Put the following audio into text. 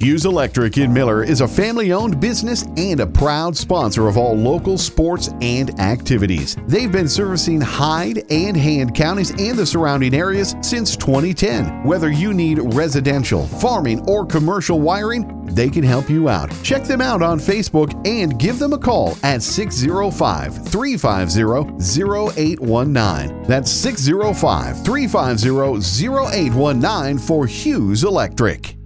Hughes Electric in Miller is a family-owned business and a proud sponsor of all local sports and activities. They've been servicing Hyde and Hand counties and the surrounding areas since 2010. Whether you need residential, farming, or commercial wiring, they can help you out. Check them out on Facebook and give them a call at 605-350-0819. That's 605-350-0819 for Hughes Electric.